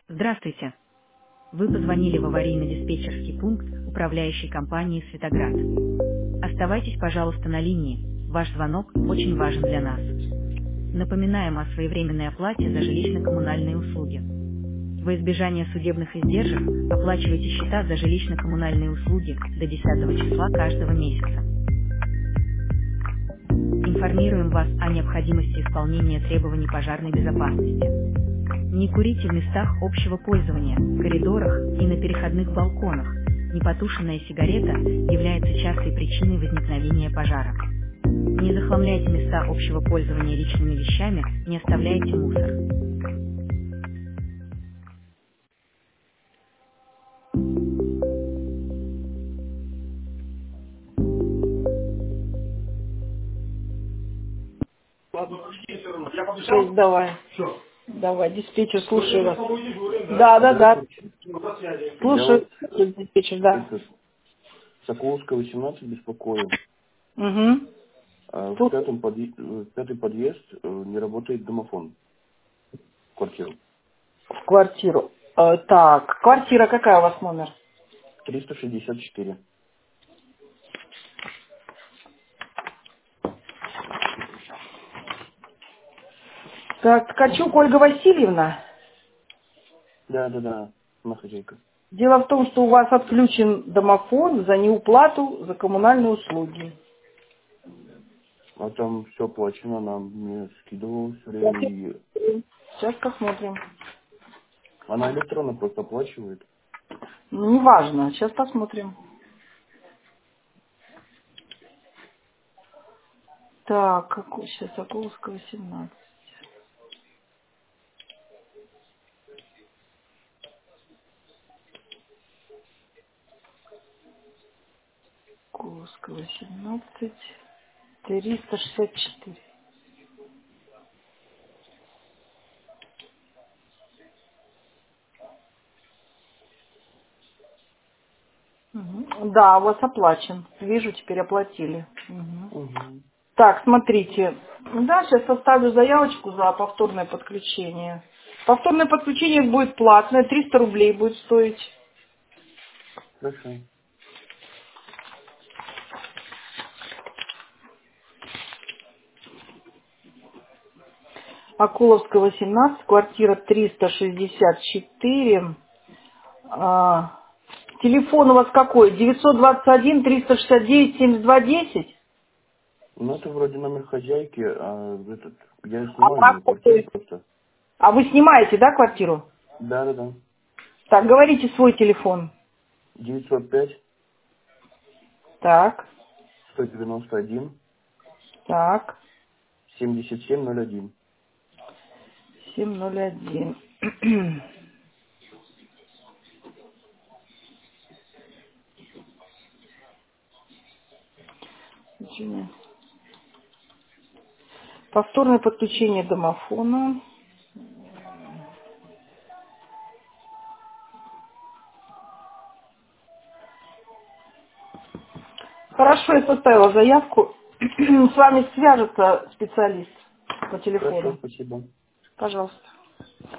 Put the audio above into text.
Здравствуйте. Вы позвонили в аварийно-диспетчерский пункт управляющей компании «Светоград». Оставайтесь, пожалуйста, на линии. Ваш звонок очень важен для нас. Напоминаем о своевременной оплате за жилищно-коммунальные услуги. Во избежание судебных издержек оплачивайте счета за жилищно-коммунальные услуги до 10 числа каждого месяца. Информируем вас о необходимости исполнения требований пожарной безопасности. Не курите в местах общего пользования, коридорах и на переходных балконах. Непотушенная сигарета является частой причиной возникновения пожара. Не захламляйте места общего пользования личными вещами, не оставляйте мусор. Давай. Давай, диспетчер, слушаю вас. Да. Я Слушаю, вот диспетчер, да. это, Соколовская, 18 беспокою. Угу. В пятый подъезд не работает домофон в квартиру. В квартиру. Так, квартира какая у вас номер? 364. Так, Ткачук Ольга Васильевна. Да, она хозяйка. Дело в том, что у вас отключен домофон за неуплату за коммунальные услуги. А там все оплачено, она мне скидывала все время, и Сейчас посмотрим. она электронно просто оплачивает. Ну, неважно, сейчас посмотрим. Так, какой сейчас? Соколовская, 17. Соколовская, 18. 364. Мгм. Да, у вас оплачен. Вижу, теперь оплатили. Мгм. Угу. Так, смотрите. Да, сейчас составлю заявочку за повторное подключение. Повторное подключение будет платное, 300 рублей будет стоить. Хорошо. Акуловская, 18, квартира 364. Телефон у вас какой? 921-369-72-10? Ну, это вроде номер хозяйки, я А, снимаю у нее квартиру просто. а вы снимаете, да, квартиру? Да. Так, говорите свой телефон. 905 Так, 191 так. 7701. 701. Извини. Повторное подключение домофона. Хорошо, я составила заявку. С вами свяжется специалист по Хорошо, телефону. спасибо. Пожалуйста.